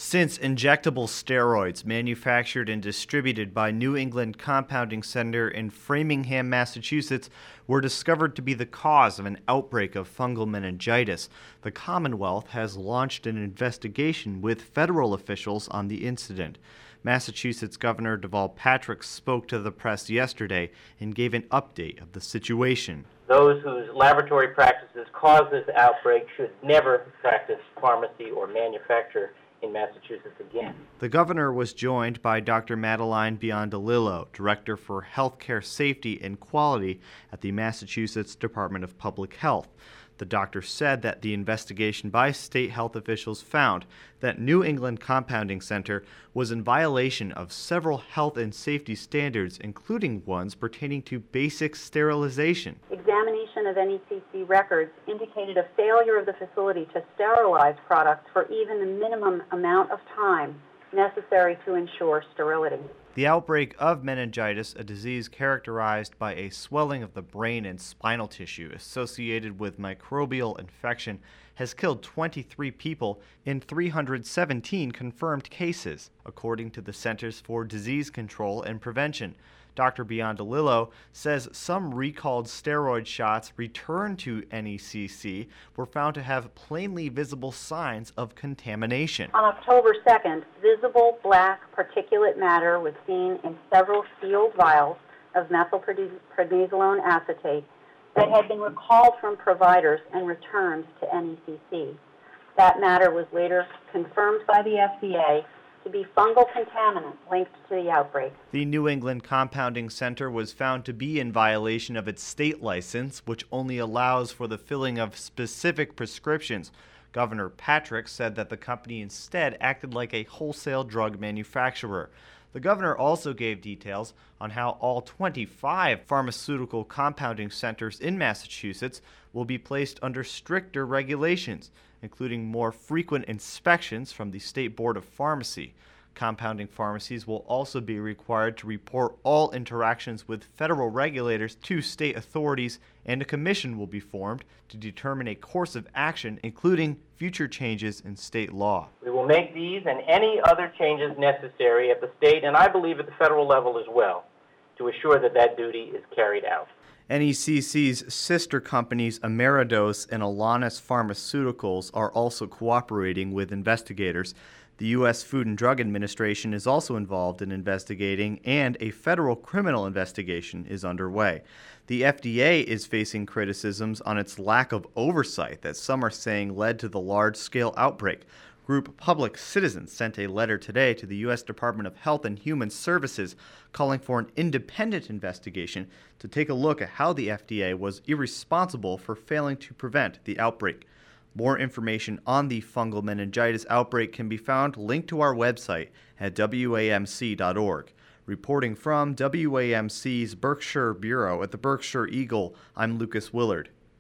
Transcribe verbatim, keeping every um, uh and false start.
Since injectable steroids manufactured and distributed by New England Compounding Center in Framingham, Massachusetts, were discovered to be the cause of an outbreak of fungal meningitis, the Commonwealth has launched an investigation with federal officials on the incident. Massachusetts Governor Deval Patrick spoke to the press yesterday and gave an update of the situation. Those whose laboratory practices caused this outbreak should never practice pharmacy or manufacture in Massachusetts again. The governor was joined by Doctor Madeline Biondolillo, Director for Healthcare Safety and Quality at the Massachusetts Department of Public Health. The doctor said that the investigation by state health officials found that New England Compounding Center was in violation of several health and safety standards, including ones pertaining to basic sterilization. Examination of N E C C records indicated a failure of the facility to sterilize products for even the minimum amount of time necessary to ensure sterility. The outbreak of meningitis, a disease characterized by a swelling of the brain and spinal tissue associated with microbial infection, has killed twenty-three people in three hundred seventeen confirmed cases, according to the Centers for Disease Control and Prevention. Doctor Biondolillo says some recalled steroid shots returned to N E C C were found to have plainly visible signs of contamination. On October second, visible black particulate matter was seen in several sealed vials of methylprednisolone acetate that had been recalled from providers and returned to N E C C. That matter was later confirmed by the F D A to be fungal contaminant linked to the outbreak. The New England Compounding Center was found to be in violation of its state license, which only allows for the filling of specific prescriptions. Governor Patrick said that the company instead acted like a wholesale drug manufacturer. The governor also gave details on how all twenty-five pharmaceutical compounding centers in Massachusetts will be placed under stricter regulations, including more frequent inspections from the State Board of Pharmacy. Compounding pharmacies will also be required to report all interactions with federal regulators to state authorities, and a commission will be formed to determine a course of action, including future changes in state law. We will make these and any other changes necessary at the state, and I believe at the federal level as well, to assure that that duty is carried out. N E C C's sister companies Ameridose and Alanis Pharmaceuticals are also cooperating with investigators. The U S Food and Drug Administration is also involved in investigating, and a federal criminal investigation is underway. The F D A is facing criticisms on its lack of oversight that some are saying led to the large-scale outbreak. Group Public Citizens sent a letter today to the U S Department of Health and Human Services calling for an independent investigation to take a look at how the F D A was irresponsible for failing to prevent the outbreak. More information on the fungal meningitis outbreak can be found linked to our website at W A M C dot org. Reporting from W A M C's Berkshire Bureau at the Berkshire Eagle, I'm Lucas Willard.